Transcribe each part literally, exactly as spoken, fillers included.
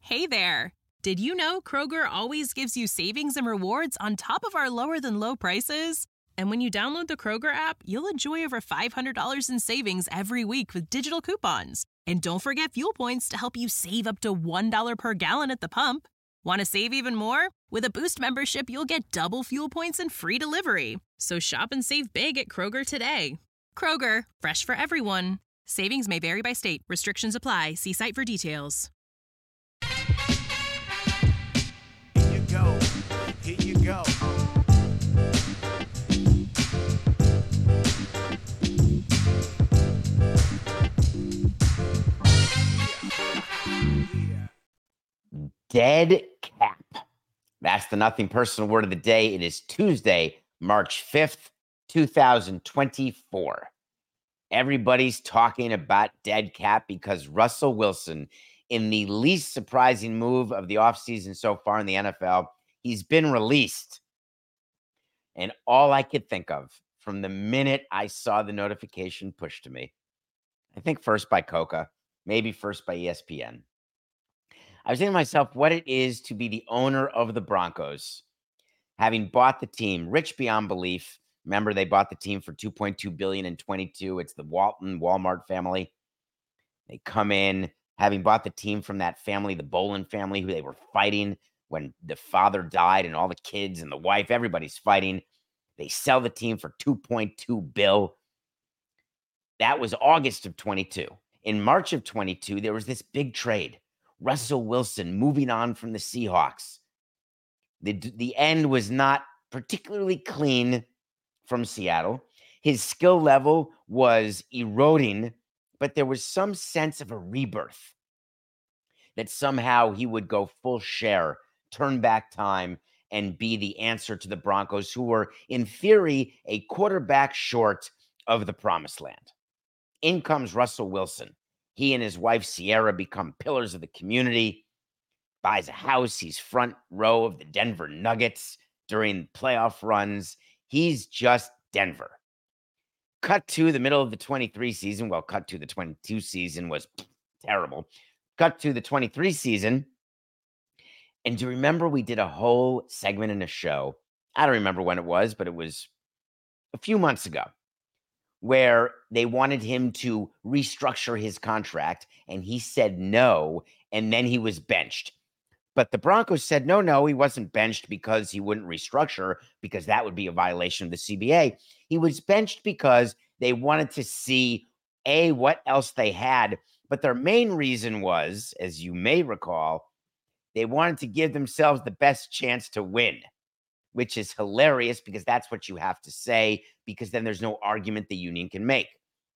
Hey there! Did you know Kroger always gives you savings and rewards on top of our lower than low prices? And when you download the Kroger app, you'll enjoy over five hundred dollars in savings every week with digital coupons. And don't forget fuel points to help you save up to one dollar per gallon at the pump. Want to save even more? With a Boost membership, you'll get double fuel points and free delivery. So shop and save big at Kroger today. Kroger, fresh for everyone. Savings may vary by state. Restrictions apply. See site for details. Here you go. Here you go. Dead cap. That's the Nothing Personal word of the day. It is Tuesday, March fifth, twenty twenty-four. Everybody's talking about dead cap because Russell Wilson, in the least surprising move of the offseason so far in the N F L, he's been released. And all I could think of from the minute I saw the notification pushed to me, I think first by Coca, maybe first by E S P N. I was thinking to myself what it is to be the owner of the Broncos, having bought the team, rich beyond belief. Remember, they bought the team for two point two billion dollars in twenty-two. It's the Walton Walmart family. They come in, having bought the team from that family, the Bolin family, who they were fighting when the father died and all the kids and the wife, everybody's fighting. They sell the team for two point two billion dollars. That was August of twenty-two. In March of twenty-two, there was this big trade. Russell Wilson moving on from the Seahawks. The, the end was not particularly clean from Seattle. His skill level was eroding, but there was some sense of a rebirth that somehow he would go full share, turn back time, and be the answer to the Broncos, who were, in theory, a quarterback short of the promised land. In comes Russell Wilson. He and his wife, Sierra, become pillars of the community, buys a house. He's front row of the Denver Nuggets during playoff runs. He's just Denver. Cut to the middle of the twenty-three season. Well, cut to the twenty-two season was terrible. Cut to the twenty-three season. And do you remember we did a whole segment in a show? I don't remember when it was, but it was a few months ago, where they wanted him to restructure his contract, and he said no, and then he was benched. But the Broncos said, no, no, he wasn't benched because he wouldn't restructure, because that would be a violation of the C B A. He was benched because they wanted to see, A, what else they had. But their main reason was, as you may recall, they wanted to give themselves the best chance to win, which is hilarious because that's what you have to say, because then there's no argument the union can make.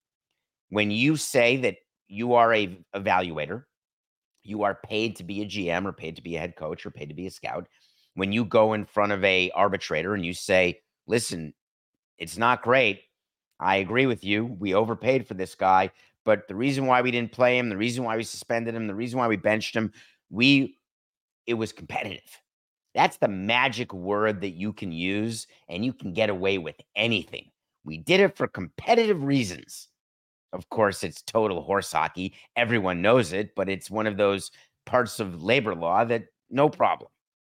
When you say that you are a evaluator, you are paid to be a G M or paid to be a head coach or paid to be a scout. When you go in front of a arbitrator and you say, listen, it's not great. I agree with you. We overpaid for this guy, but the reason why we didn't play him, the reason why we suspended him, the reason why we benched him, we it was competitive. That's the magic word that you can use, and you can get away with anything. We did it for competitive reasons. Of course, it's total horse hockey. Everyone knows it, but it's one of those parts of labor law that no problem.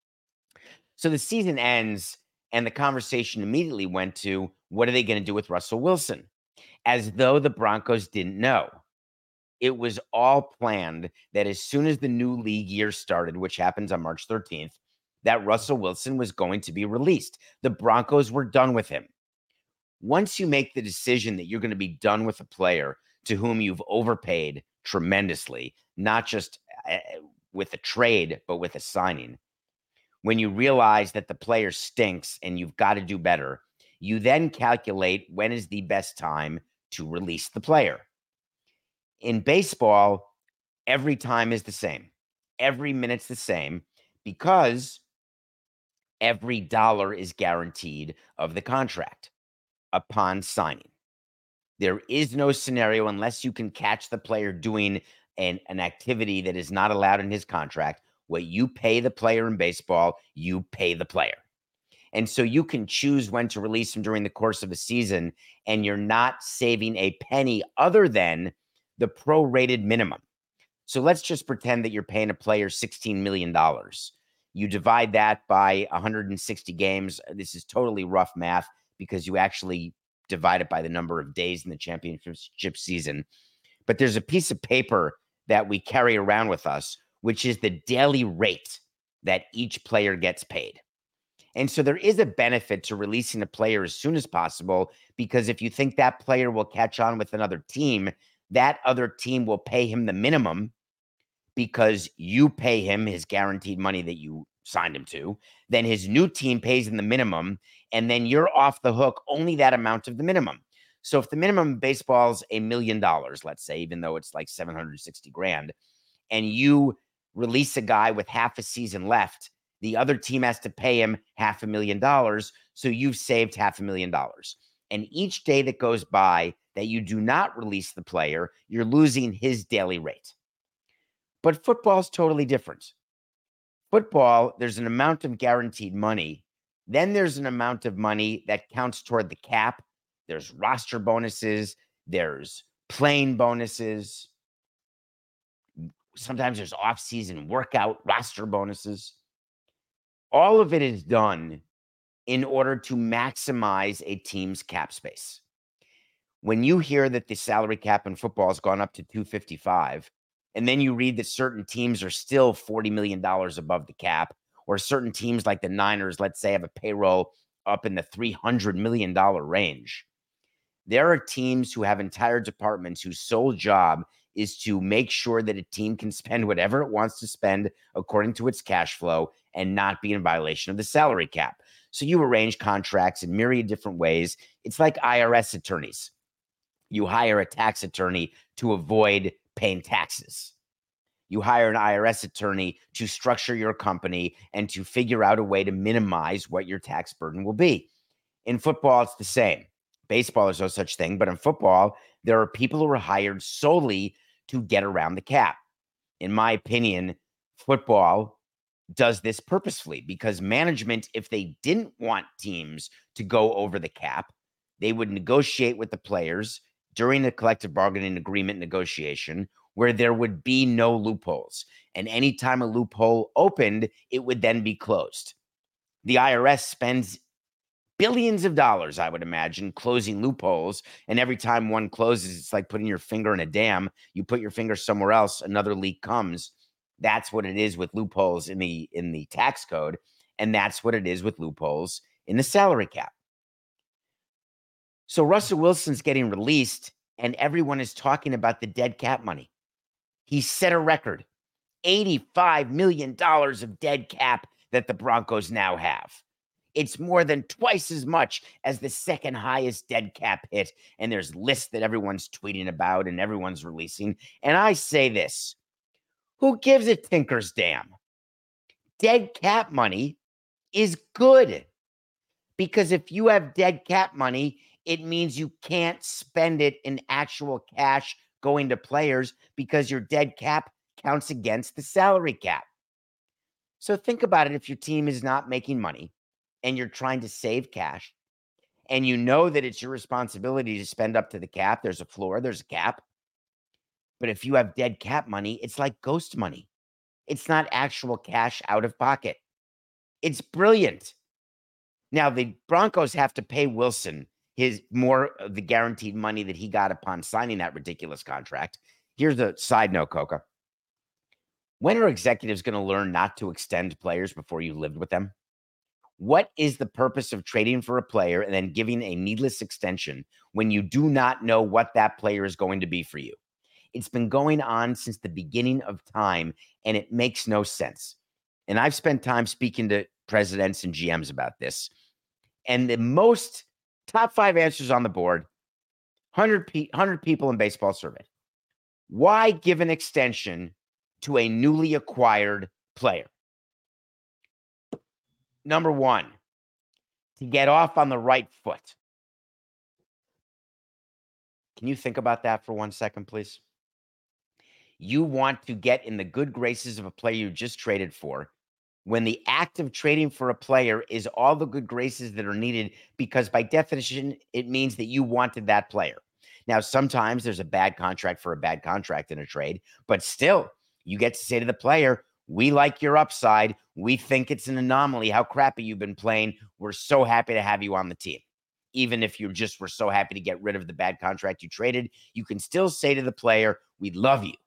So the season ends, and the conversation immediately went to, what are they going to do with Russell Wilson? As though the Broncos didn't know. It was all planned that as soon as the new league year started, which happens on March thirteenth, that Russell Wilson was going to be released. The Broncos were done with him. Once you make the decision that you're going to be done with a player to whom you've overpaid tremendously, not just uh, with a trade, but with a signing, when you realize that the player stinks and you've got to do better, you then calculate when is the best time to release the player. In baseball, every time is the same. Every minute's the same because every dollar is guaranteed of the contract upon signing. There is no scenario unless you can catch the player doing an, an activity that is not allowed in his contract. What you pay the player in baseball, you pay the player. And so you can choose when to release him during the course of a season, and you're not saving a penny other than the prorated minimum. So let's just pretend that you're paying a player sixteen million dollars. You divide that by one hundred sixty games. This is totally rough math because you actually divide it by the number of days in the championship season. But there's a piece of paper that we carry around with us, which is the daily rate that each player gets paid. And so there is a benefit to releasing a player as soon as possible, because if you think that player will catch on with another team, that other team will pay him the minimum because you pay him his guaranteed money that you signed him to. Then his new team pays him the minimum, and then you're off the hook only that amount of the minimum. So if the minimum in baseball is a million dollars, let's say, even though it's like seven hundred sixty grand, and you release a guy with half a season left, the other team has to pay him half a million dollars. So you've saved half a million dollars. And each day that goes by that you do not release the player, you're losing his daily rate. But football is totally different. Football, there's an amount of guaranteed money. Then there's an amount of money that counts toward the cap. There's roster bonuses. There's playing bonuses. Sometimes there's off-season workout roster bonuses. All of it is done in order to maximize a team's cap space. When you hear that the salary cap in football has gone up to two fifty-five, and then you read that certain teams are still forty million dollars above the cap, or certain teams like the Niners, let's say, have a payroll up in the three hundred million dollars range, there are teams who have entire departments whose sole job is to make sure that a team can spend whatever it wants to spend according to its cash flow and not be in violation of the salary cap. So you arrange contracts in myriad different ways. It's like I R S attorneys. You hire a tax attorney to avoid paying taxes. You hire an I R S attorney to structure your company and to figure out a way to minimize what your tax burden will be. In football, it's the same. Baseball, there's no such thing. But in football, there are people who are hired solely to get around the cap. In my opinion, football does this purposefully because management, if they didn't want teams to go over the cap, they would negotiate with the players during the collective bargaining agreement negotiation where there would be no loopholes. And anytime a loophole opened, it would then be closed. The I R S spends billions of dollars, I would imagine, closing loopholes. And every time one closes, it's like putting your finger in a dam. You put your finger somewhere else, another leak comes. That's what it is with loopholes in the in the tax code. And that's what it is with loopholes in the salary cap. So Russell Wilson's getting released, and everyone is talking about the dead cap money. He set a record, eighty-five million dollars of dead cap that the Broncos now have. It's more than twice as much as the second highest dead cap hit. And there's lists that everyone's tweeting about and everyone's releasing. And I say this, who gives a tinker's damn? Dead cap money is good. Because if you have dead cap money, it means you can't spend it in actual cash going to players because your dead cap counts against the salary cap. So think about it. If your team is not making money and you're trying to save cash, and you know that it's your responsibility to spend up to the cap, there's a floor, there's a cap. But if you have dead cap money, it's like ghost money. It's not actual cash out of pocket. It's brilliant. Now, the Broncos have to pay Wilson his more of the guaranteed money that he got upon signing that ridiculous contract. Here's a side note, Coca. When are executives going to learn not to extend players before you lived with them? What is the purpose of trading for a player and then giving a needless extension when you do not know what that player is going to be for you? It's been going on since the beginning of time, and it makes no sense. And I've spent time speaking to presidents and G Ms about this. And the most top five answers on the board, one hundred, pe- one hundred people in baseball surveyed. Why give an extension to a newly acquired player? Number one, to get off on the right foot. Can you think about that for one second, please? You want to get in the good graces of a player you just traded for when the act of trading for a player is all the good graces that are needed, because by definition, it means that you wanted that player. Now, sometimes there's a bad contract for a bad contract in a trade, but still, you get to say to the player, we like your upside. We think it's an anomaly how crappy you've been playing. We're so happy to have you on the team. Even if you just were so happy to get rid of the bad contract you traded, you can still say to the player, we love you.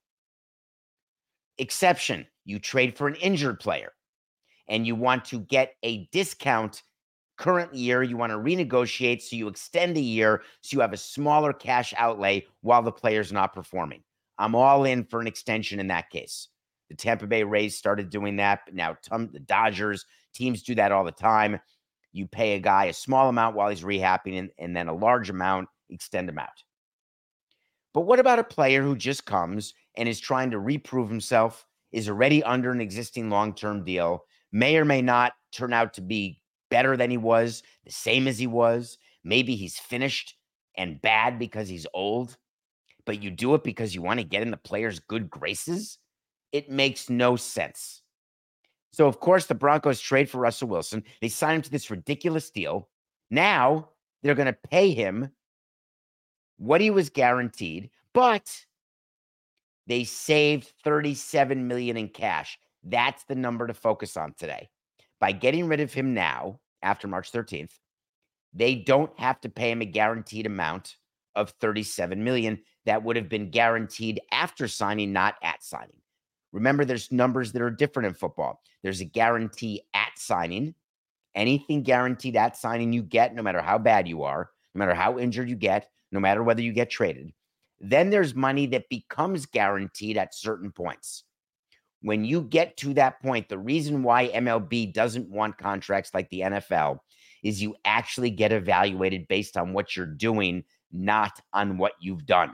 Exception, you trade for an injured player and you want to get a discount current year. You want to renegotiate, so you extend a year so you have a smaller cash outlay while the player's not performing. I'm all in for an extension in that case. The Tampa Bay Rays started doing that, but now t- the Dodgers, teams do that all the time. You pay a guy a small amount while he's rehabbing and, and then a large amount, extend him out. But what about a player who just comes and is trying to reprove himself, is already under an existing long-term deal, may or may not turn out to be better than he was, the same as he was. Maybe he's finished and bad because he's old, but you do it because you want to get in the player's good graces? It makes no sense. So, of course, the Broncos trade for Russell Wilson. They sign him to this ridiculous deal. Now they're going to pay him what he was guaranteed, but they saved thirty-seven million dollars in cash. That's the number to focus on today. By getting rid of him now, after March thirteenth, they don't have to pay him a guaranteed amount of thirty-seven million dollars that would have been guaranteed after signing, not at signing. Remember, there's numbers that are different in football. There's a guarantee at signing. Anything guaranteed at signing you get, no matter how bad you are, no matter how injured you get, no matter whether you get traded. Then there's money that becomes guaranteed at certain points. When you get to that point, the reason why M L B doesn't want contracts like the N F L is you actually get evaluated based on what you're doing, not on what you've done.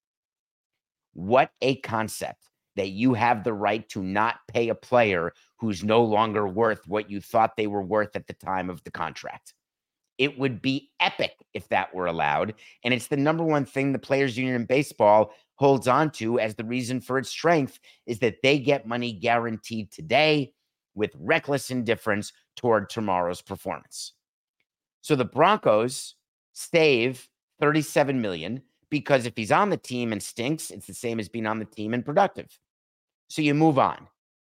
What a concept that you have the right to not pay a player who's no longer worth what you thought they were worth at the time of the contract. It would be epic if that were allowed. And it's the number one thing the players union in baseball holds on to as the reason for its strength, is that they get money guaranteed today with reckless indifference toward tomorrow's performance. So the Broncos save thirty-seven million dollars because if he's on the team and stinks, it's the same as being on the team and productive. So you move on.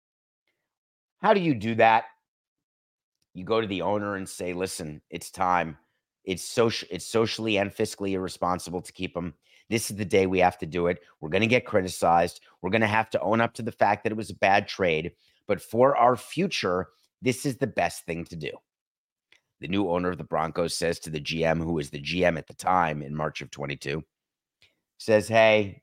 How do you do that? You go to the owner and say, listen, it's time. It's social, it's socially and fiscally irresponsible to keep him. This is the day we have to do it. We're going to get criticized. We're going to have to own up to the fact that it was a bad trade. But for our future, this is the best thing to do. The new owner of the Broncos says to the G M, who was the G M at the time in March of twenty-two, says, hey,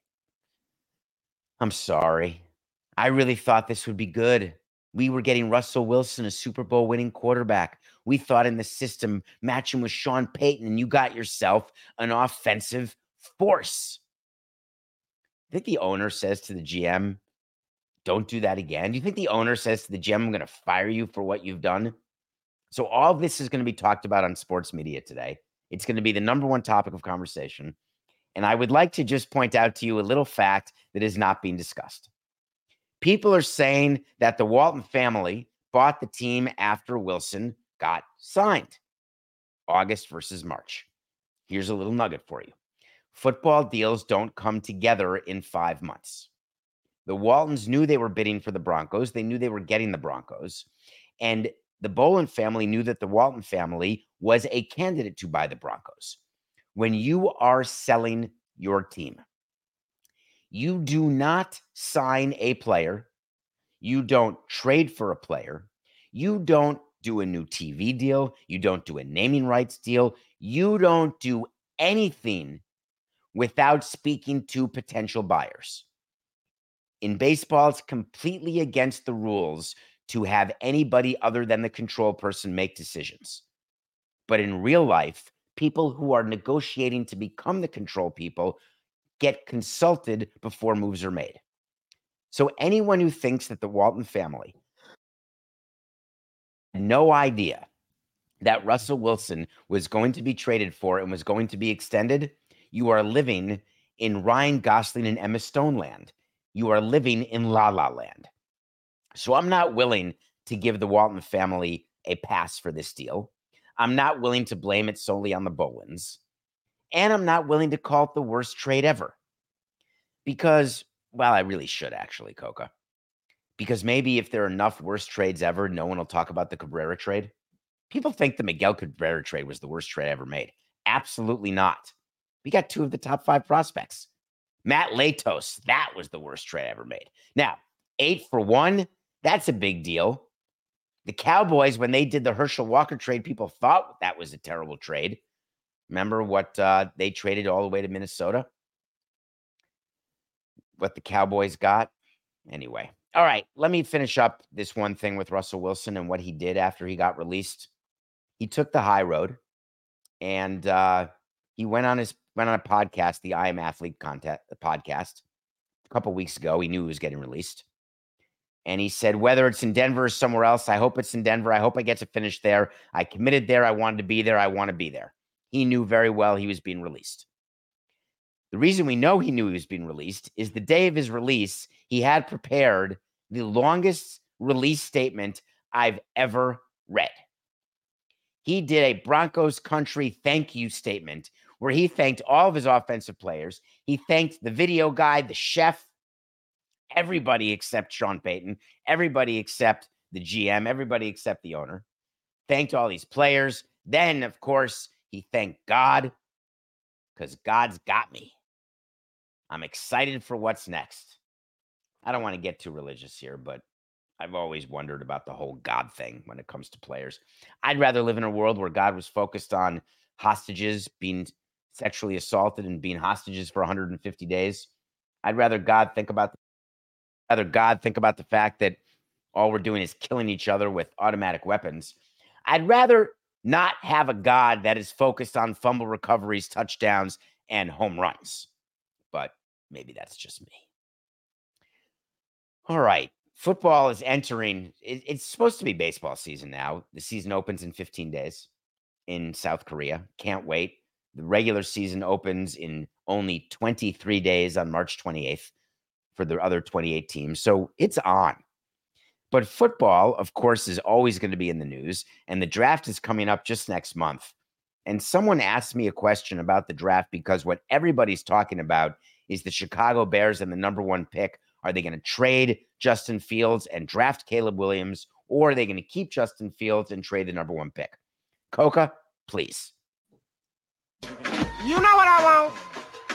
I'm sorry. I really thought this would be good. We were getting Russell Wilson, a Super Bowl winning quarterback. We thought in the system, matching with Sean Payton, and you got yourself an offensive force. I think the owner says to the G M, don't do that again. Do you think the owner says to the G M, I'm going to fire you for what you've done? So all this is going to be talked about on sports media today. It's going to be the number one topic of conversation. And I would like to just point out to you a little fact that is not being discussed. People are saying that the Walton family bought the team after Wilson got signed. August versus March. Here's a little nugget for you. Football deals don't come together in five months. The Waltons knew they were bidding for the Broncos. They knew they were getting the Broncos. And the Bolin family knew that the Walton family was a candidate to buy the Broncos. When you are selling your team, you do not sign a player. You don't trade for a player. You don't do a new T V deal. You don't do a naming rights deal. You don't do anything without speaking to potential buyers. In baseball, it's completely against the rules to have anybody other than the control person make decisions. But in real life, people who are negotiating to become the control people get consulted before moves are made. So anyone who thinks that the Walton family had no idea that Russell Wilson was going to be traded for and was going to be extended, you are living in Ryan Gosling and Emma Stone land. You are living in La La Land. So I'm not willing to give the Walton family a pass for this deal. I'm not willing to blame it solely on the Bolins. And I'm not willing to call it the worst trade ever. Because, well, I really should actually, Coca. Because maybe if there are enough worst trades ever, no one will talk about the Cabrera trade. People think the Miguel Cabrera trade was the worst trade ever made. Absolutely not. We got two of the top five prospects. Matt Latos, that was the worst trade ever made. Now, eight for one, that's a big deal. The Cowboys, when they did the Herschel Walker trade, people thought that was a terrible trade. Remember what uh, they traded all the way to Minnesota? What the Cowboys got? Anyway. All right, let me finish up this one thing with Russell Wilson and what he did after he got released. He took the high road, and uh, he went on his went on a podcast, the I Am Athlete content, the podcast, a couple weeks ago. He knew he was getting released, and he said, whether it's in Denver or somewhere else, I hope it's in Denver. I hope I get to finish there. I committed there. I wanted to be there. I want to be there. He knew very well he was being released. The reason we know he knew he was being released is the day of his release, he had prepared the longest release statement I've ever read. He did a Broncos country thank you statement where he thanked all of his offensive players. He thanked the video guy, the chef, everybody except Sean Payton, everybody except the G M, everybody except the owner. Thanked all these players. Then, of course, he thanked God because God's got me. I'm excited for what's next. I don't want to get too religious here, but I've always wondered about the whole God thing when it comes to players. I'd rather live in a world where God was focused on hostages being sexually assaulted and being hostages for one hundred fifty days. I'd rather God think about rather God think about the fact that all we're doing is killing each other with automatic weapons. I'd rather not have a God that is focused on fumble recoveries, touchdowns, and home runs. But maybe that's just me. All right. Football is entering. It, it's supposed to be baseball season now. The season opens in fifteen days in South Korea. Can't wait. The regular season opens in only twenty-three days on March twenty-eighth for the other twenty-eight teams. So it's on. But football, of course, is always going to be in the news. And the draft is coming up just next month. And someone asked me a question about the draft because what everybody's talking about is the Chicago Bears and the number one pick. Are they going to trade Justin Fields and draft Caleb Williams, or are they going to keep Justin Fields and trade the number one pick? Coca, please. You know what I want?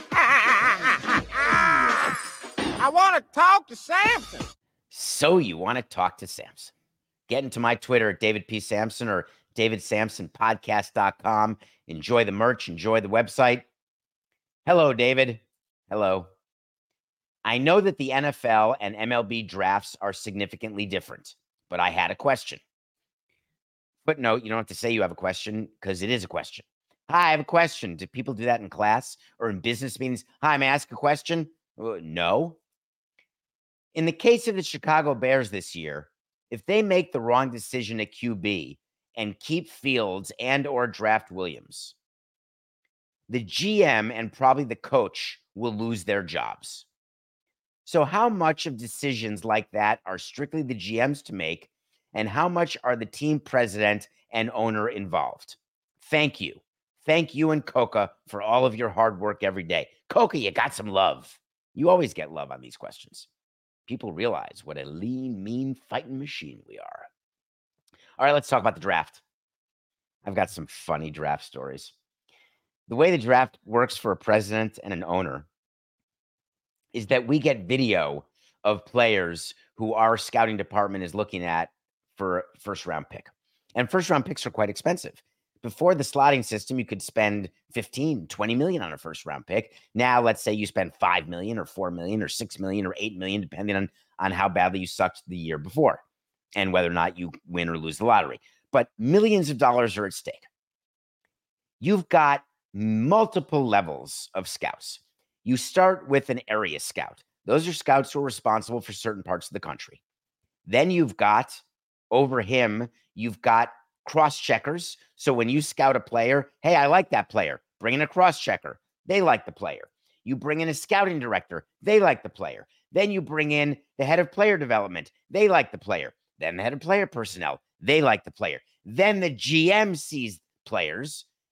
I want to talk to Samson. So you want to talk to Samson. Get into my Twitter at David P. Samson or david samson podcast dot com. Enjoy the merch. Enjoy the website. Hello, David. Hello. I know that the N F L and M L B drafts are significantly different, but I had a question. Footnote, you don't have to say you have a question because it is a question. Hi, I have a question. Do people do that in class or in business meetings? Hi, may I ask a question? Uh, no. In the case of the Chicago Bears this year, if they make the wrong decision at Q B and keep Fields and or draft Williams, the G M and probably the coach will lose their jobs. So how much of decisions like that are strictly the G M's to make, and how much are the team president and owner involved? Thank you. Thank you and Coca for all of your hard work every day. Coca, you got some love. You always get love on these questions. People realize what a lean, mean fighting machine we are. All right, let's talk about the draft. I've got some funny draft stories. The way the draft works for a president and an owner is that we get video of players who our scouting department is looking at for first round pick. And first round picks are quite expensive. Before the slotting system, you could spend fifteen, twenty million on a first round pick. Now, let's say you spend five million or four million or six million or eight million, depending on, on how badly you sucked the year before and whether or not you win or lose the lottery. But millions of dollars are at stake. You've got multiple levels of scouts. You start with an area scout. Those are scouts who are responsible for certain parts of the country. Then you've got, over him, you've got cross-checkers. So when you scout a player, hey, I like that player. Bring in a cross-checker. They like the player. You bring in a scouting director. They like the player. Then you bring in the head of player development. They like the player. Then the head of player personnel. They like the player. Then the G M sees players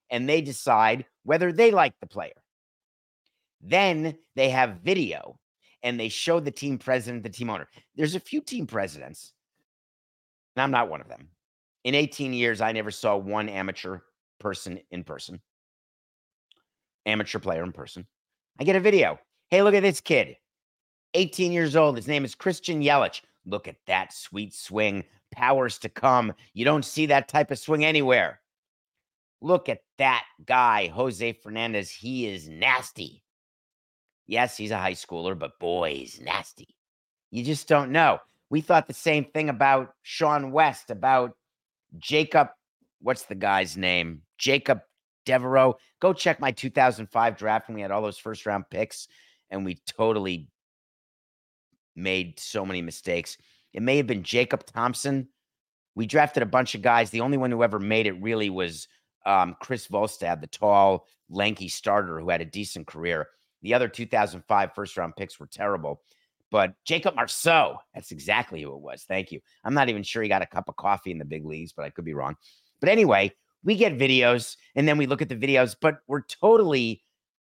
and they decide whether they like the player. Then they have video and they show the team president, the team owner. There's a few team presidents, and I'm not one of them. In eighteen years, I never saw one amateur person in person, amateur player in person. I get a video. Hey, look at this kid, eighteen years old. His name is Christian Yelich. Look at that sweet swing. Powers to come. You don't see that type of swing anywhere. Look at that guy, Jose Fernandez. He is nasty. Yes, he's a high schooler, but boy, he's nasty. You just don't know. We thought the same thing about Sean West, about Jacob. What's the guy's name? Jacob Devereaux. Go check my two thousand five draft when we had all those first round picks, and we totally made so many mistakes. It may have been Jacob Thompson. We drafted a bunch of guys. The only one who ever made it really was um, Chris Volstad, the tall, lanky starter who had a decent career. The other two thousand five first-round picks were terrible. But Jacob Marceau, that's exactly who it was. Thank you. I'm not even sure he got a cup of coffee in the big leagues, but I could be wrong. But anyway, we get videos, and then we look at the videos, but we're totally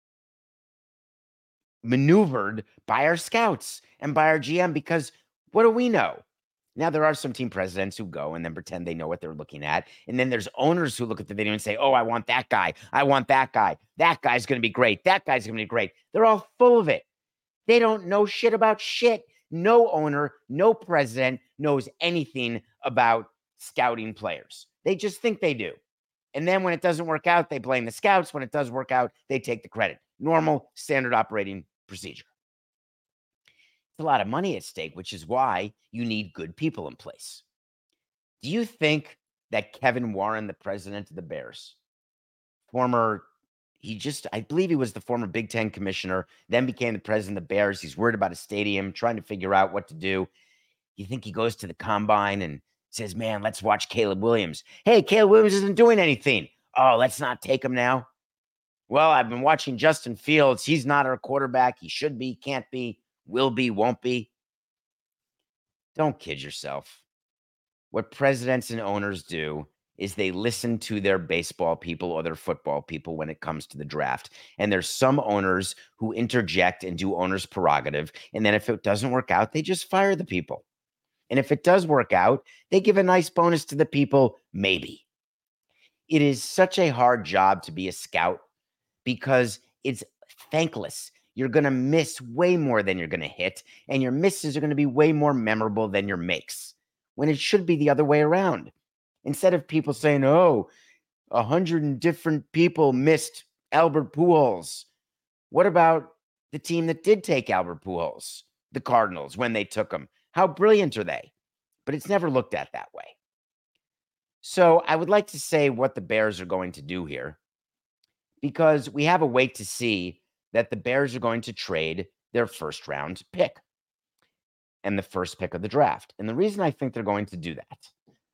maneuvered by our scouts and by our G M because what do we know? Now, there are some team presidents who go and then pretend they know what they're looking at. And then there's owners who look at the video and say, oh, I want that guy. I want that guy. That guy's going to be great. That guy's going to be great. They're all full of it. They don't know shit about shit. No owner, no president knows anything about scouting players. They just think they do. And then when it doesn't work out, they blame the scouts. When it does work out, they take the credit. Normal, standard operating procedure. It's a lot of money at stake, which is why you need good people in place. Do you think that Kevin Warren, the president of the Bears, former, he just, I believe he was the former Big Ten commissioner, then became the president of the Bears. He's worried about a stadium, trying to figure out what to do. You think he goes to the combine and says, man, let's watch Caleb Williams. Hey, Caleb Williams isn't doing anything. Oh, let's not take him now. Well, I've been watching Justin Fields. He's not our quarterback. He should be, can't be, will be, won't be. Don't kid yourself. What presidents and owners do is they listen to their baseball people or their football people when it comes to the draft. And there's some owners who interject and do owner's prerogative. And then if it doesn't work out, they just fire the people. And if it does work out, they give a nice bonus to the people, maybe. It is such a hard job to be a scout because it's thankless. You're going to miss way more than you're going to hit, and your misses are going to be way more memorable than your makes, when it should be the other way around. Instead of people saying, oh, a hundred different people missed Albert Pujols. What about the team that did take Albert Pujols, the Cardinals, when they took him? How brilliant are they? But it's never looked at that way. So I would like to say what the Bears are going to do here, because we have a wait to see that the Bears are going to trade their first round pick and the first pick of the draft. And the reason I think they're going to do that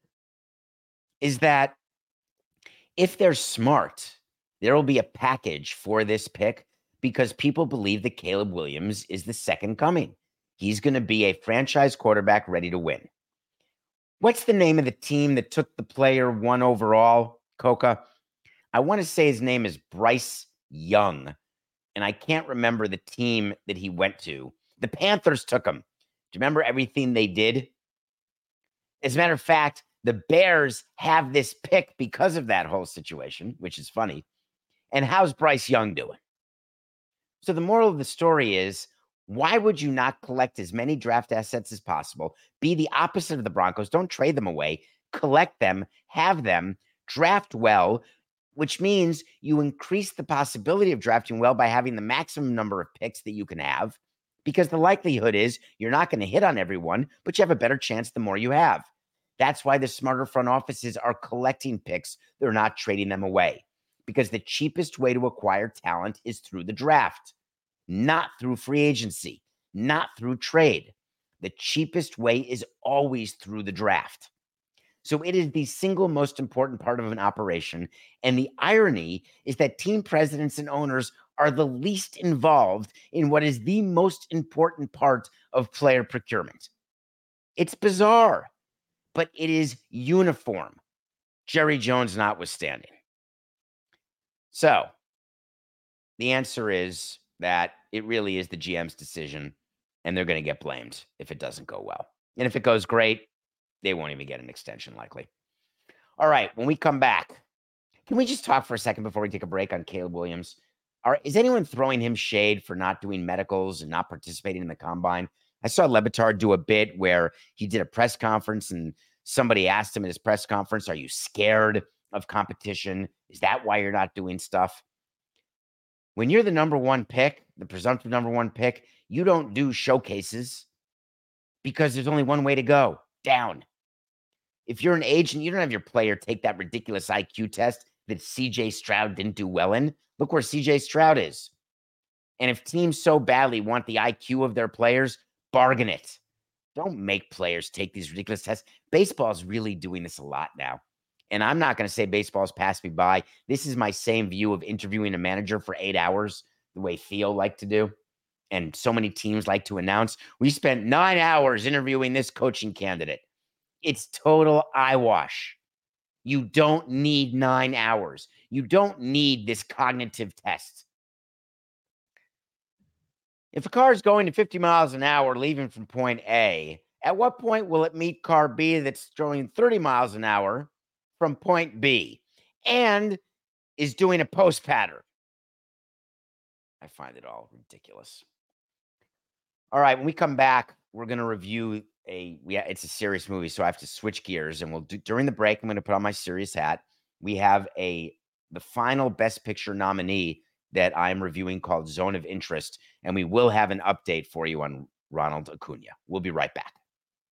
is that if they're smart, there will be a package for this pick because people believe that Caleb Williams is the second coming. He's going to be a franchise quarterback ready to win. What's the name of the team that took the player one overall, Coca? I want to say his name is Bryce Young, and I can't remember the team that he went to. The Panthers took him. Do you remember everything they did? As a matter of fact, the Bears have this pick because of that whole situation, which is funny. And how's Bryce Young doing? So the moral of the story is, why would you not collect as many draft assets as possible? Be the opposite of the Broncos. Don't trade them away. Collect them, have them, draft well, which means you increase the possibility of drafting well by having the maximum number of picks that you can have, because the likelihood is you're not going to hit on everyone, but you have a better chance the more you have. That's why the smarter front offices are collecting picks. They're not trading them away, because the cheapest way to acquire talent is through the draft, not through free agency, not through trade. The cheapest way is always through the draft. So it is the single most important part of an operation. And the irony is that team presidents and owners are the least involved in what is the most important part of player procurement. It's bizarre, but it is uniform, Jerry Jones notwithstanding. So the answer is that it really is the G M's decision, and they're going to get blamed if it doesn't go well. And if it goes great, they won't even get an extension likely. All right, when we come back, can we just talk for a second before we take a break on Caleb Williams? Are, is anyone throwing him shade for not doing medicals and not participating in the combine? I saw Le Batard do a bit where he did a press conference and somebody asked him in his press conference, are you scared of competition? Is that why you're not doing stuff? When you're the number one pick, the presumptive number one pick, you don't do showcases because there's only one way to go, down. If you're an agent, you don't have your player take that ridiculous I Q test that C J Stroud didn't do well in. Look where C J Stroud is. And if teams so badly want the I Q of their players, bargain it. Don't make players take these ridiculous tests. Baseball's really doing this a lot now. And I'm not going to say baseball's passed me by. This is my same view of interviewing a manager for eight hours, the way Theo liked to do. And so many teams like to announce, we spent nine hours interviewing this coaching candidate. It's total eyewash. You don't need nine hours. You don't need this cognitive test. If a car is going to fifty miles an hour, leaving from point A, at what point will it meet car B that's going thirty miles an hour from point B and is doing a post pattern? I find it all ridiculous. All right, when we come back, we're going to review a, yeah, it's a serious movie, so I have to switch gears, and we'll do, during the break, I'm going to put on my serious hat. We have a, the final Best Picture nominee that I'm reviewing called Zone of Interest, and we will have an update for you on Ronald Acuna. We'll be right back.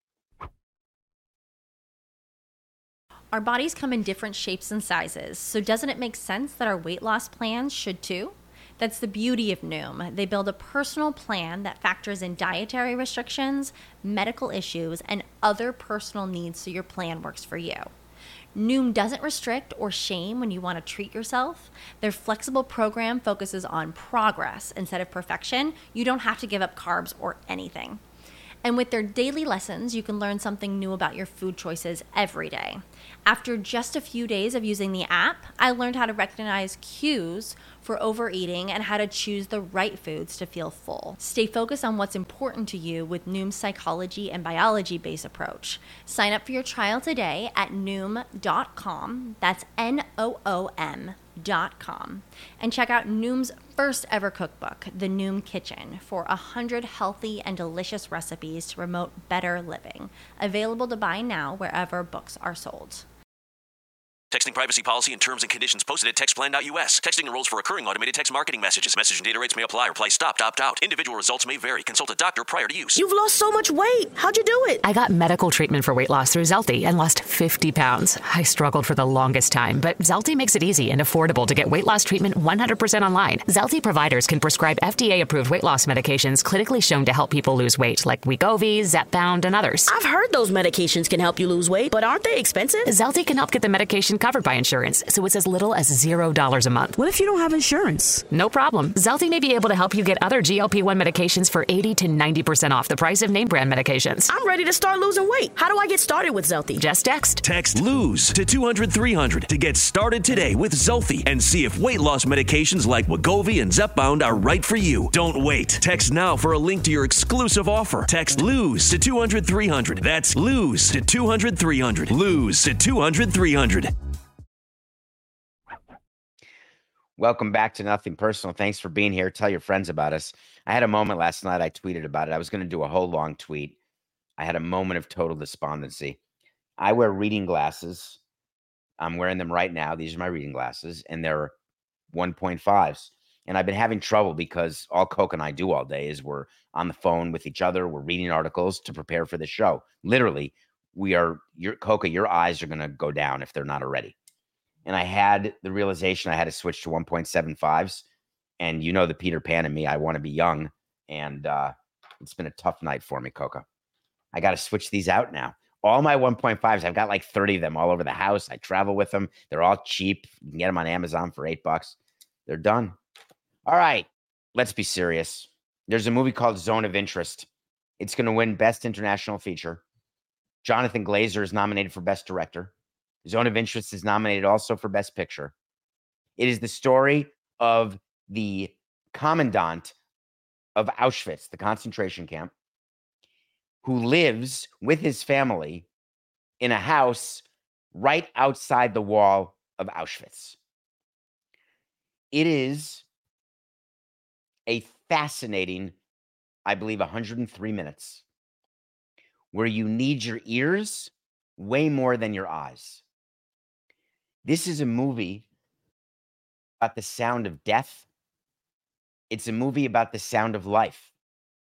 Our bodies come in different shapes and sizes, so doesn't it make sense that our weight loss plans should too? That's the beauty of Noom. They build a personal plan that factors in dietary restrictions, medical issues, and other personal needs so your plan works for you. Noom doesn't restrict or shame when you want to treat yourself. Their flexible program focuses on progress instead of perfection. You don't have to give up carbs or anything. And with their daily lessons, you can learn something new about your food choices every day. After just a few days of using the app, I learned how to recognize cues for overeating and how to choose the right foods to feel full. Stay focused on what's important to you with Noom's psychology and biology-based approach. Sign up for your trial today at noom dot com. That's N O O M dot com. And check out Noom's first ever cookbook, The Noom Kitchen, for one hundred healthy and delicious recipes to promote better living. Available to buy now wherever books are sold. Texting privacy policy and terms and conditions posted at textplan dot U S. Texting enrolls for recurring automated text marketing messages. Message and data rates may apply. Reply stopped, opt out. Individual results may vary. Consult a doctor prior to use. You've lost so much weight. How'd you do it? I got medical treatment for weight loss through Zelty and lost fifty pounds. I struggled for the longest time, but Zelty makes it easy and affordable to get weight loss treatment one hundred percent online. Zelty providers can prescribe F D A-approved weight loss medications clinically shown to help people lose weight, like Wegovy, Zepbound, and others. I've heard those medications can help you lose weight, but aren't they expensive? Zelty can help get the medication covered by insurance, so it's as little as zero dollars a month. What if you don't have insurance? No problem. Zelty may be able to help you get other G L P one medications for eighty to ninety percent off the price of name brand medications. I'm ready to start losing weight. How do I get started with Zelty? Just text. Text LOSE to two hundred three hundred to get started today with Zelty and see if weight loss medications like Wegovy and Zepbound are right for you. Don't wait. Text now for a link to your exclusive offer. Text LOSE to two hundred three hundred. That's LOSE to two hundred three hundred. LOSE to two hundred three hundred. Welcome back to Nothing Personal. Thanks for being here. Tell your friends about us. I had a moment last night. I tweeted about it. I was going to do a whole long tweet. I had a moment of total despondency. I wear reading glasses. I'm wearing them right now. These are my reading glasses, and they're one point fives. And I've been having trouble because all Coke and I do all day is we're on the phone with each other. We're reading articles to prepare for the show. Literally, we are, your Coca, your eyes are going to go down if they're not already. And I had the realization I had to switch to one point seven fives. And you know the Peter Pan in me. I want to be young. And uh, it's been a tough night for me, Coca. I got to switch these out now. All my one point fives, I've got like thirty of them all over the house. I travel with them. They're all cheap. You can get them on Amazon for eight bucks. They're done. All right. Let's be serious. There's a movie called Zone of Interest. It's going to win Best International Feature. Jonathan Glazer is nominated for Best Director. Zone of Interest is nominated also for Best Picture. It is the story of the commandant of Auschwitz, the concentration camp, who lives with his family in a house right outside the wall of Auschwitz. It is a fascinating, I believe, one hundred three minutes where you need your ears way more than your eyes. This is a movie about the sound of death. It's a movie about the sound of life.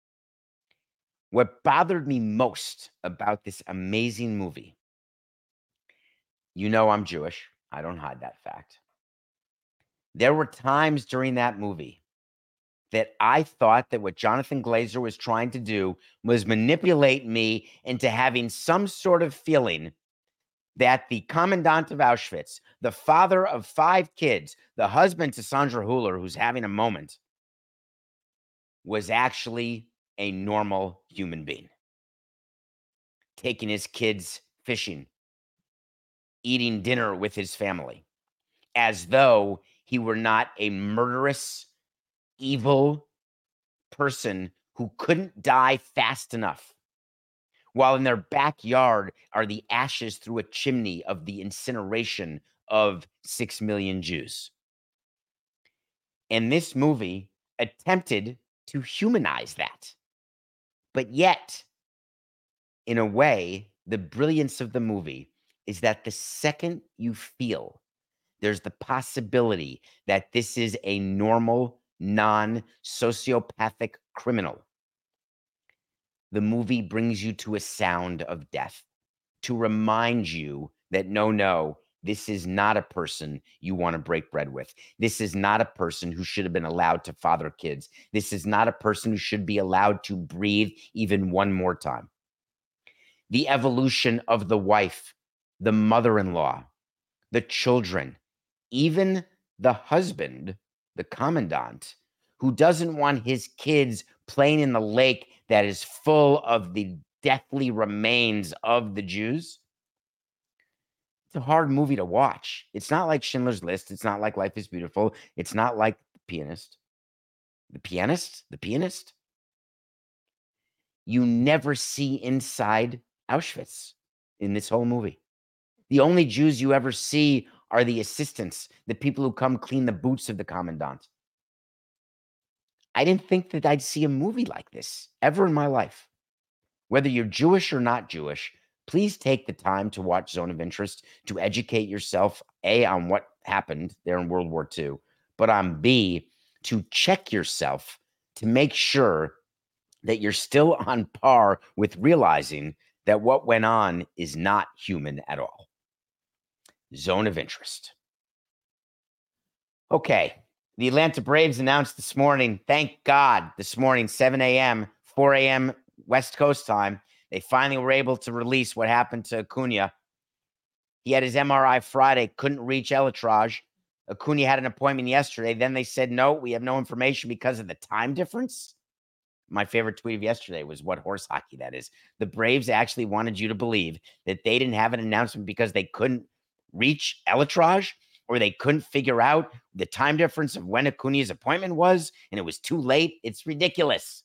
What bothered me most about this amazing movie, you know I'm Jewish. I don't hide that fact. There were times during that movie that I thought that what Jonathan Glazer was trying to do was manipulate me into having some sort of feeling that the commandant of Auschwitz, the father of five kids, the husband to Sandra Hüller, who's having a moment, was actually a normal human being, taking his kids fishing, eating dinner with his family, as though he were not a murderous, evil person who couldn't die fast enough, while in their backyard are the ashes through a chimney of the incineration of six million Jews. And this movie attempted to humanize that. But yet, in a way, the brilliance of the movie is that the second you feel there's the possibility that this is a normal, non-sociopathic criminal, the movie brings you to a sound of death to remind you that no, no, this is not a person you want to break bread with. This is not a person who should have been allowed to father kids. This is not a person who should be allowed to breathe even one more time. The evolution of the wife, the mother-in-law, the children, even the husband, the commandant, who doesn't want his kids playing in the lake that is full of the deathly remains of the Jews. It's a hard movie to watch. It's not like Schindler's List. It's not like Life is Beautiful. It's not like The Pianist. The Pianist? The Pianist? You never see inside Auschwitz in this whole movie. The only Jews you ever see are the assistants, the people who come clean the boots of the commandant. I didn't think that I'd see a movie like this ever in my life. Whether you're Jewish or not Jewish, please take the time to watch Zone of Interest to educate yourself, A, on what happened there in World War Two, but on B, to check yourself to make sure that you're still on par with realizing that what went on is not human at all. Zone of Interest. Okay, the Atlanta Braves announced this morning, thank God, this morning, seven a.m., four a.m. West Coast time, they finally were able to release what happened to Acuna. He had his M R I Friday, couldn't reach EleTrage. Acuna had an appointment yesterday. Then they said, no, we have no information because of the time difference. My favorite tweet of yesterday was what horse hockey that is. The Braves actually wanted you to believe that they didn't have an announcement because they couldn't reach EleTrage, or they couldn't figure out the time difference of when Acuna's appointment was, and it was too late. It's ridiculous.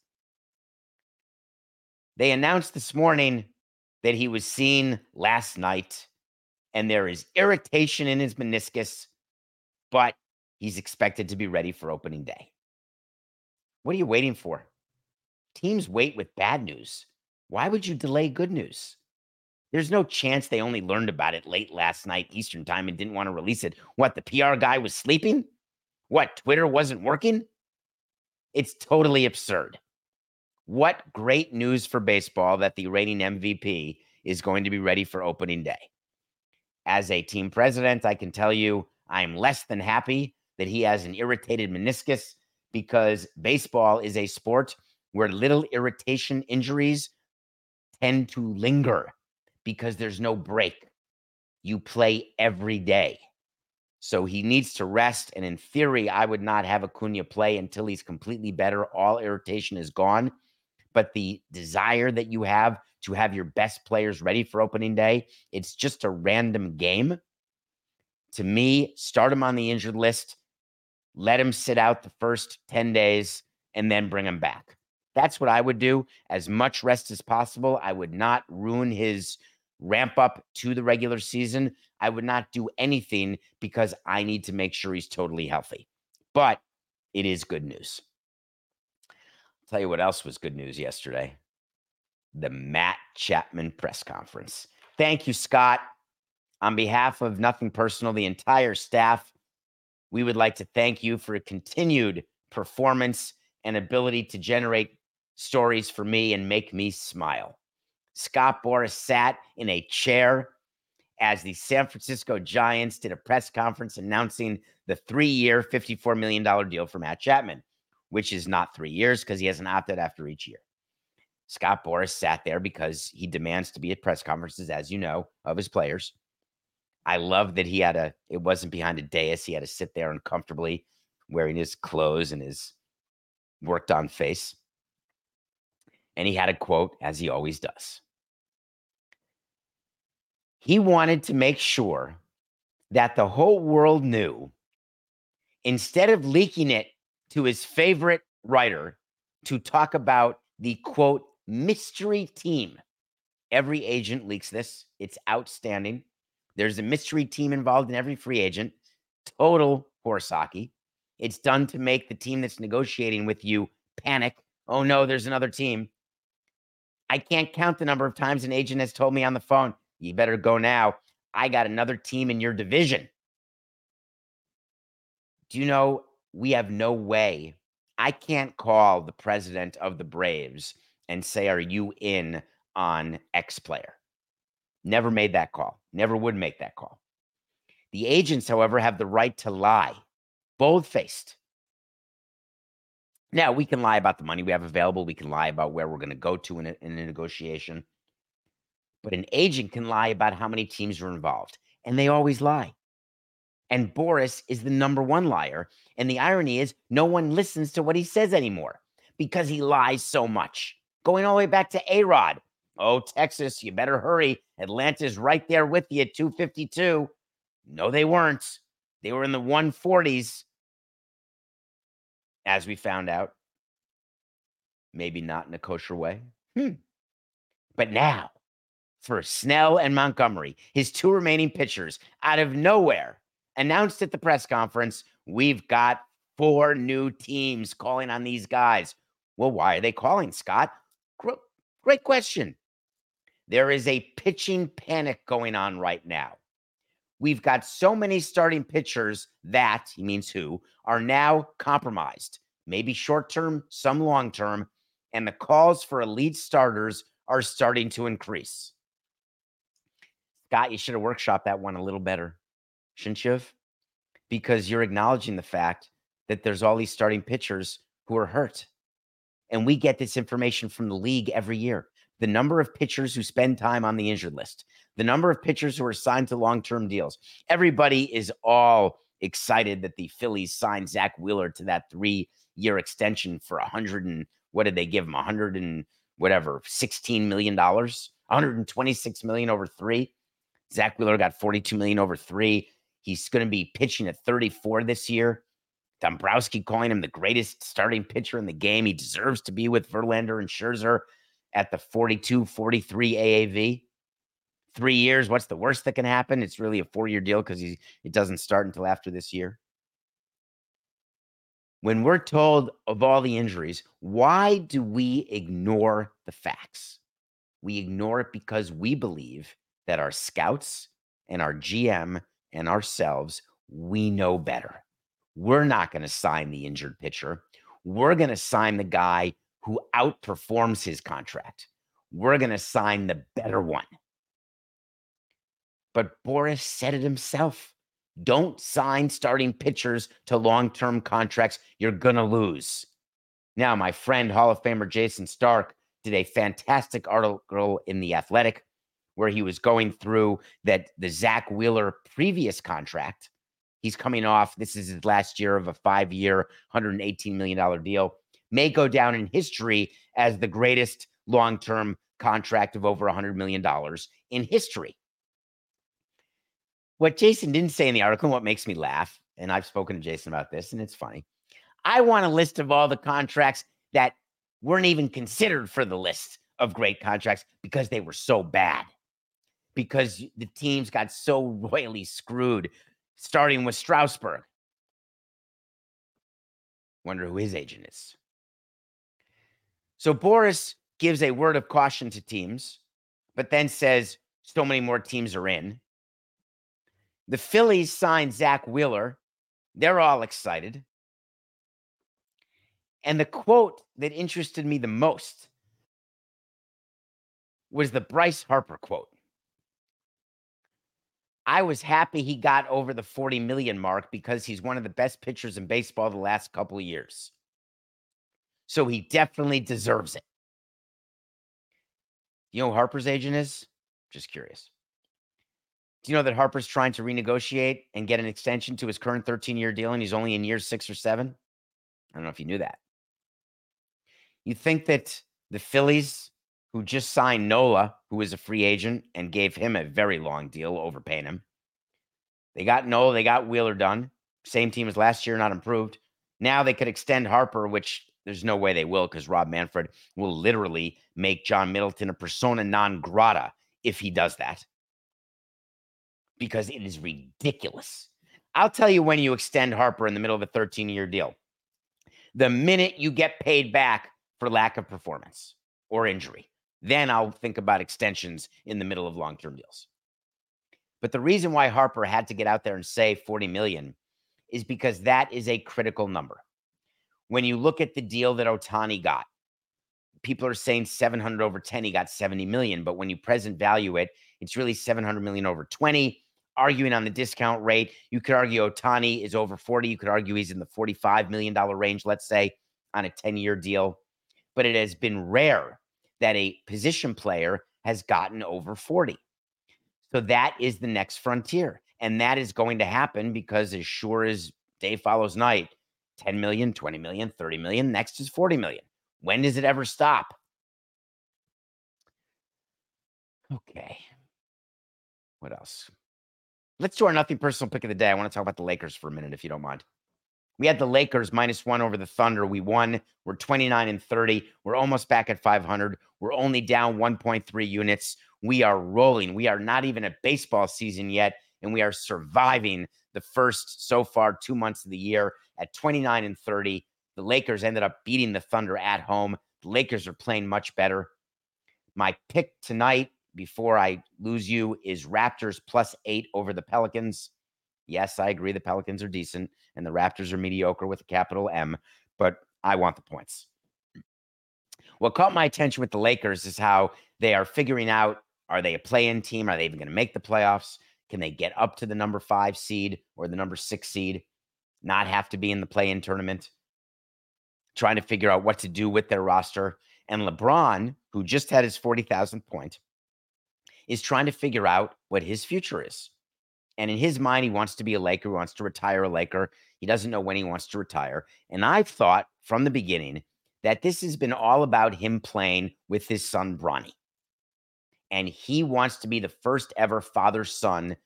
They announced this morning that he was seen last night, and there is irritation in his meniscus, but he's expected to be ready for opening day. What are you waiting for? Teams wait with bad news. Why would you delay good news? There's no chance they only learned about it late last night Eastern time and didn't want to release it. What, the P R guy was sleeping? What, Twitter wasn't working? It's totally absurd. What great news for baseball that the reigning M V P is going to be ready for opening day. As a team president, I can tell you I am less than happy that he has an irritated meniscus, because baseball is a sport where little irritation injuries tend to linger because there's no break. You play every day. So he needs to rest. And in theory, I would not have Acuna play until he's completely better. All irritation is gone. But the desire that you have to have your best players ready for opening day, it's just a random game. To me, start him on the injured list let him sit out the first ten days, and then bring him back. That's what I would do. As much rest as possible. I would not ruin his ramp up to the regular season. I would not do anything because I need to make sure he's totally healthy. But it is good news. I'll tell you what else was good news yesterday. The Matt Chapman press conference. Thank you, Scott. On behalf of Nothing Personal, the entire staff, we would like to thank you for a continued performance and ability to generate stories for me and make me smile. Scott Boras sat in a chair as the San Francisco Giants did a press conference announcing the three-year, fifty-four million dollars deal for Matt Chapman, which is not three years because he hasn't opted after each year. Scott Boras sat there because he demands to be at press conferences, as you know, of his players. I love that he had a, it wasn't behind a dais. He had to sit there uncomfortably wearing his clothes and his worked on face. And he had a quote, as he always does. He wanted to make sure that the whole world knew, instead of leaking it to his favorite writer to talk about the quote, mystery team. Every agent leaks this. It's outstanding. There's a mystery team involved in every free agent. Total horse hockey. It's done to make the team that's negotiating with you panic. Oh no, there's another team. I can't count the number of times an agent has told me on the phone, you better go now. I got another team in your division. Do you know, we have no way. I can't call the president of the Braves and say, are you in on X player? Never made that call. Never would make that call. The agents, however, have the right to lie. Bold-faced. Now, we can lie about the money we have available. We can lie about where we're going to go to in a, in a negotiation. But an agent can lie about how many teams are involved. And they always lie. And Boras is the number one liar. And the irony is no one listens to what he says anymore because he lies so much. Going all the way back to A-Rod. Oh, Texas, you better hurry. Atlanta's right there with you at two fifty-two. No, they weren't. They were in the one forties. As we found out. Maybe not in a kosher way. Hmm. But now, for Snell and Montgomery, his two remaining pitchers, out of nowhere, announced at the press conference, we've got four new teams calling on these guys. Well, why are they calling, Scott? Great question. There is a pitching panic going on right now. We've got so many starting pitchers that, he means who, are now compromised. Maybe short-term, some long-term, and the calls for elite starters are starting to increase. Scott, you should have workshopped that one a little better, shouldn't you have? Because you're acknowledging the fact that there's all these starting pitchers who are hurt. And we get this information from the league every year. The number of pitchers who spend time on the injured list, the number of pitchers who are signed to long-term deals. Everybody is all excited that the Phillies signed Zach Wheeler to that three-year extension for a hundred and what did they give him? A hundred and whatever, sixteen million dollars, one hundred twenty-six million over three. Zach Wheeler got forty-two million over three. He's going to be pitching at thirty-four this year. Dombrowski calling him the greatest starting pitcher in the game. He deserves to be with Verlander and Scherzer at the forty-two forty-three A A V. Three years, what's the worst that can happen? It's really a four-year deal because he it doesn't start until after this year. When we're told of all the injuries, why do we ignore the facts? We ignore it because we believe that our scouts and our G M and ourselves, we know better. We're not going to sign the injured pitcher. We're going to sign the guy who outperforms his contract. We're going to sign the better one. But Boras said it himself. Don't sign starting pitchers to long-term contracts. You're going to lose. Now, my friend, Hall of Famer Jason Stark, did a fantastic article in The Athletic where he was going through that the Zach Wheeler previous contract. He's coming off, this is his last year of a five-year, one hundred eighteen million dollars deal, may go down in history as the greatest long-term contract of over one hundred million dollars in history. What Jason didn't say in the article, and what makes me laugh, and I've spoken to Jason about this, and it's funny. I want a list of all the contracts that weren't even considered for the list of great contracts because they were so bad, because the teams got so royally screwed, starting with Strasburg. Wonder who his agent is. So Boras gives a word of caution to teams, but then says so many more teams are in. The Phillies signed Zach Wheeler. They're all excited. And the quote that interested me the most was the Bryce Harper quote. I was happy he got over the forty million mark because he's one of the best pitchers in baseball the last couple of years. So he definitely deserves it. You know who Harper's agent is? Just curious. Do you know that Harper's trying to renegotiate and get an extension to his current thirteen-year deal, and he's only in year six or seven? I don't know if you knew that. You think that the Phillies, who just signed Nola, who is a free agent, and gave him a very long deal, overpaying him. They got Nola, they got Wheeler done. Same team as last year, not improved. Now they could extend Harper, which there's no way they will, because Rob Manfred will literally make John Middleton a persona non grata if he does that. Because it is ridiculous. I'll tell you when you extend Harper in the middle of a thirteen-year deal. The minute you get paid back for lack of performance or injury, then I'll think about extensions in the middle of long-term deals. But the reason why Harper had to get out there and say forty million dollars is because that is a critical number. When you look at the deal that Ohtani got, people are saying seven hundred over ten, he got seventy million dollars, but when you present value it, it's really seven hundred million dollars over twenty. Arguing on the discount rate, you could argue Ohtani is over forty. You could argue he's in the forty-five million dollars range, let's say, on a ten-year deal. But it has been rare that a position player has gotten over forty. So that is the next frontier. And that is going to happen because as sure as day follows night, ten million, twenty million, thirty million, next is forty million. When does it ever stop? Okay. What else? Let's do our nothing personal pick of the day. I want to talk about the Lakers for a minute, if you don't mind. We had the Lakers minus one over the Thunder. We won. We're twenty-nine and thirty. We're almost back at five hundred. We're only down one point three units. We are rolling. We are not even a baseball season yet, and we are surviving the first, so far, two months of the year at twenty-nine and thirty. The Lakers ended up beating the Thunder at home. The Lakers are playing much better. My pick tonight, before I lose you, is Raptors plus eight over the Pelicans. Yes, I agree. The Pelicans are decent and the Raptors are mediocre with a capital M, but I want the points. What caught my attention with the Lakers is how they are figuring out, are they a play-in team? Are they even going to make the playoffs? Can they get up to the number five seed or the number six seed? Not have to be in the play-in tournament? Trying to figure out what to do with their roster. And LeBron, who just had his forty thousandth point, is trying to figure out what his future is. And in his mind, he wants to be a Laker, he wants to retire a Laker. He doesn't know when he wants to retire. And I've thought from the beginning that this has been all about him playing with his son, Bronny. And he wants to be the first ever father-son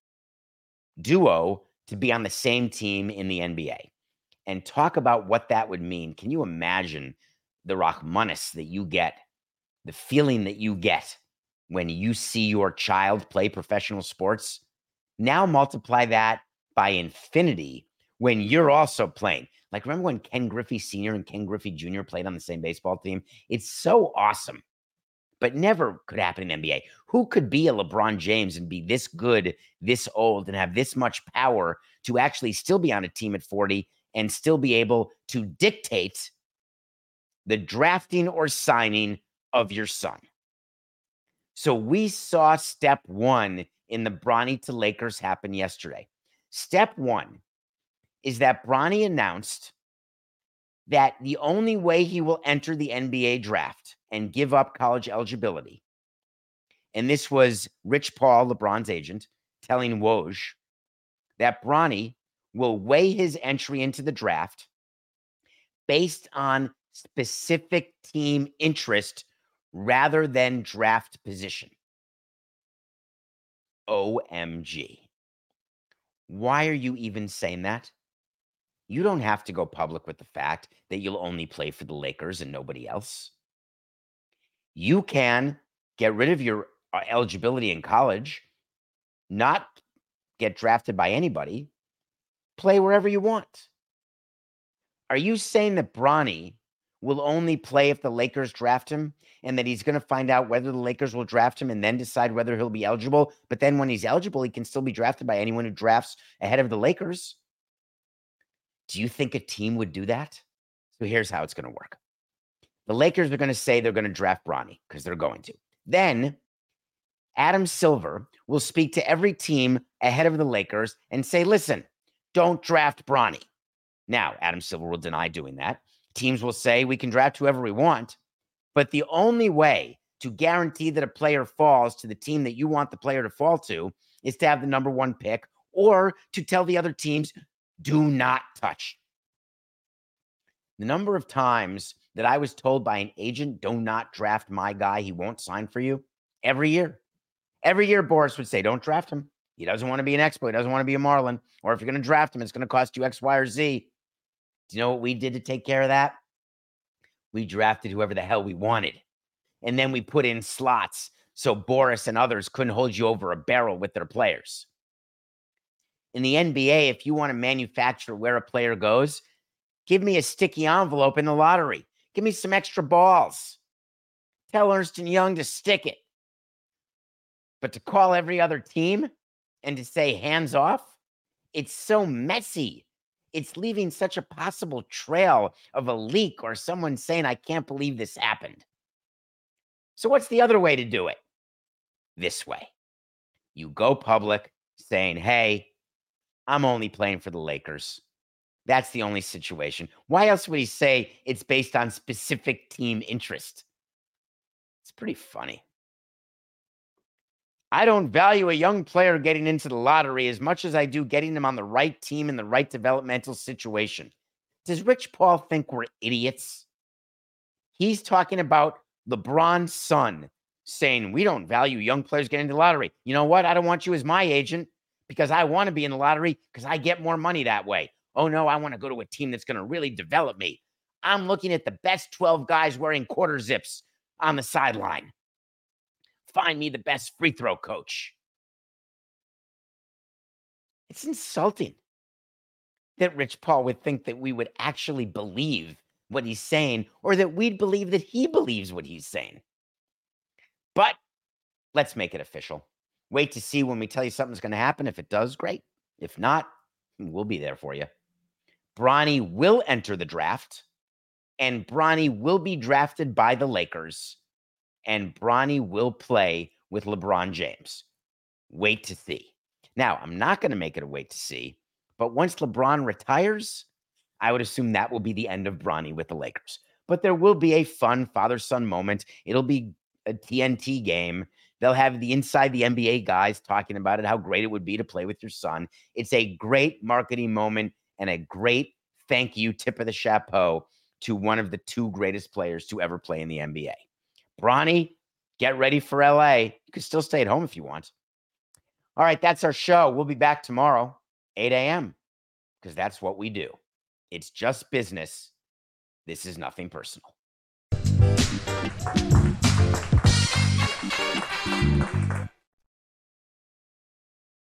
duo to be on the same team in the N B A. And talk about what that would mean. Can you imagine the Rachmanis that you get, the feeling that you get when you see your child play professional sports? Now multiply that by infinity when you're also playing. Like, remember when Ken Griffey Senior and Ken Griffey Junior played on the same baseball team? It's so awesome, but never could happen in the N B A. Who could be a LeBron James and be this good, this old, and have this much power to actually still be on a team at forty and still be able to dictate the drafting or signing of your son? So we saw step one in the Bronny to Lakers happen yesterday. Step one is that Bronny announced that the only way he will enter the N B A draft and give up college eligibility, and this was Rich Paul, LeBron's agent, telling Woj that Bronny will weigh his entry into the draft based on specific team interest rather than draft position. O M G. Why are you even saying that? You don't have to go public with the fact that you'll only play for the Lakers and nobody else. You can get rid of your eligibility in college, not get drafted by anybody, play wherever you want. Are you saying that Bronny will only play if the Lakers draft him and that he's going to find out whether the Lakers will draft him and then decide whether he'll be eligible? But then when he's eligible, he can still be drafted by anyone who drafts ahead of the Lakers. Do you think a team would do that? So here's how it's going to work. The Lakers are going to say they're going to draft Bronny because they're going to. Then Adam Silver will speak to every team ahead of the Lakers and say, listen, don't draft Bronny. Now, Adam Silver will deny doing that. Teams will say we can draft whoever we want, but the only way to guarantee that a player falls to the team that you want the player to fall to is to have the number one pick or to tell the other teams, do not touch. The number of times that I was told by an agent, do not draft my guy, he won't sign for you, every year. Every year, Boris would say, don't draft him. He doesn't want to be an Expo. He doesn't want to be a Marlin. Or if you're going to draft him, it's going to cost you X, Y, or Z. Do you know what we did to take care of that? We drafted whoever the hell we wanted. And then we put in slots so Boris and others couldn't hold you over a barrel with their players. In the N B A, if you want to manufacture where a player goes, give me a sticky envelope in the lottery. Give me some extra balls. Tell Ernst and Young to stick it. But to call every other team and to say hands off, it's so messy. It's leaving such a possible trail of a leak or someone saying, I can't believe this happened. So what's the other way to do it? This way. You go public saying, hey, I'm only playing for the Lakers. That's the only situation. Why else would he say it's based on specific team interest? It's pretty funny. I don't value a young player getting into the lottery as much as I do getting them on the right team in the right developmental situation. Does Rich Paul think we're idiots? He's talking about LeBron's son saying, we don't value young players getting into the lottery. You know what? I don't want you as my agent because I want to be in the lottery because I get more money that way. Oh, no, I want to go to a team that's going to really develop me. I'm looking at the best twelve guys wearing quarter zips on the sideline. Find me the best free throw coach. It's insulting that Rich Paul would think that we would actually believe what he's saying or that we'd believe that he believes what he's saying. But let's make it official. Wait to see when we tell you something's going to happen. If it does, great. If not, we'll be there for you. Bronny will enter the draft, and Bronny will be drafted by the Lakers, and Bronny will play with LeBron James. Wait to see. Now, I'm not going to make it a wait to see, but once LeBron retires, I would assume that will be the end of Bronny with the Lakers. But there will be a fun father-son moment. It'll be a T N T game. They'll have the inside the N B A guys talking about it, how great it would be to play with your son. It's a great marketing moment and a great thank you, tip of the chapeau to one of the two greatest players to ever play in the N B A. Bronny, get ready for L A. You can still stay at home if you want. All right, that's our show. We'll be back tomorrow, eight a.m., because that's what we do. It's just business. This is nothing personal.